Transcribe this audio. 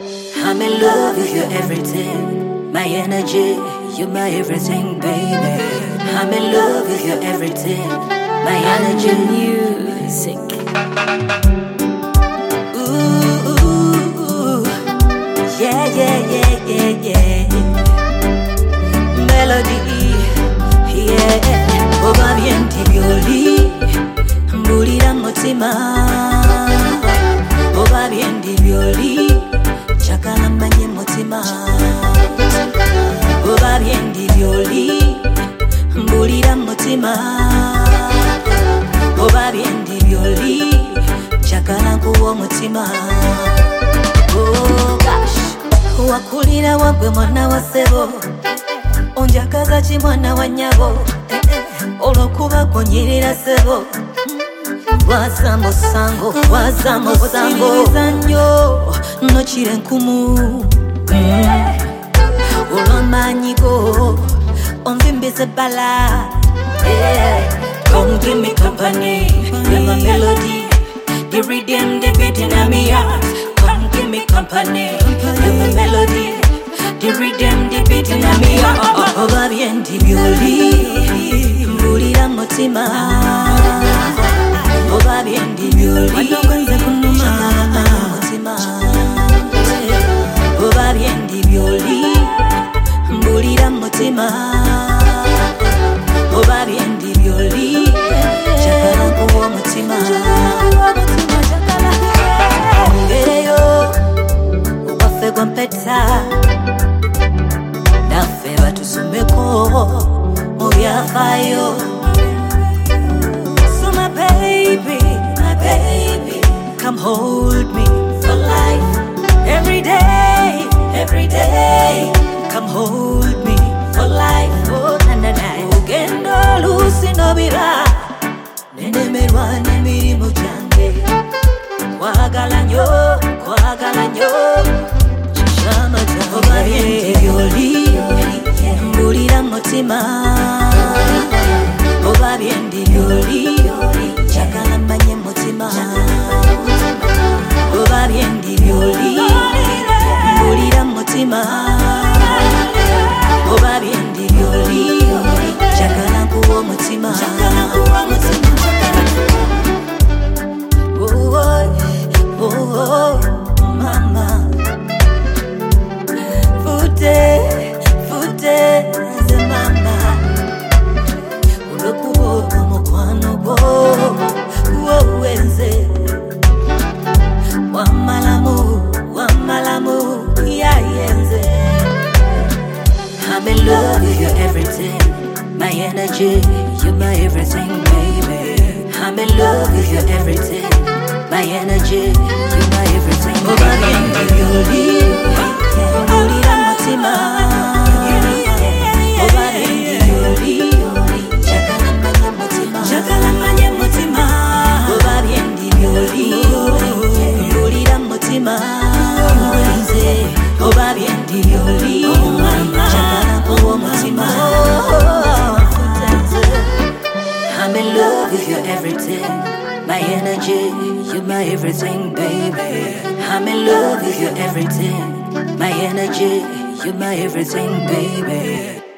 I'm in love with your everything, my energy, you're my everything, baby. I'm in love with your everything, my energy, music. Ooh, yeah, yeah, yeah, yeah, yeah. Melody, yeah. Oba bien tibioli, mbulira mutima. Oba bien tibioli, chakala manye mutima. Oba bien tibioli, mbulira mutima. Oba bien tibioli, chakala kuwo mutima. Oh gosh, wakulira wagwe mwana wa sebo, onjakaza chi mwana wa nyabo. Olokuba konyirira sebo, wazambo sango, wazambo sango. Zanyo, no chire nkumu. Olomanyigo, onvimbise bala. Come give me company, you're my melody, the rhythm, the beat in my heart. Come give me company, you're my melody, the rhythm, the beat in my heart. Oba bien tibioli, mbulira mutima. Oba bien tibioli, wanokwanza kunuma mutima. Oba bien tibioli, mbulira mutima. Oba bien tibioli, chakala kuwo mutima. Ngereyo, wafe kwa mpeta. Nafe batusumeko, mubyafayo. So my baby, come hold me for life. Every day, come hold me for life. Oh, na. Ugendo lusi nobira, nenemerwa nemirimu jange. Kwagala nyo, chishama jange. Oba bien tibioli, mbulira mutima. Oba bien tibioli, chakala manye mutima. Oba bien tibioli, mbulira mutima. Oba bien tibioli, chakala kuwo mutima. Oh, mama. Fute, ze mama. Ulokubo mukwano go, wenze. Wamalamu, ya yenze. I'm in love with your everything, my energy, you're my everything, baby. I'm in love with your everything, my energy, you're my everything. Oba bien tibioli, mbulira mutima. Oba bien tibioli, chakala manye mutima. Oba bien tibioli, mbulira mutima. Oba bien tibioli, chakala kuwo mutima. I'm in love with your everything, my energy, you're my everything, baby. I'm in love with your everything, my energy, you're my everything, baby.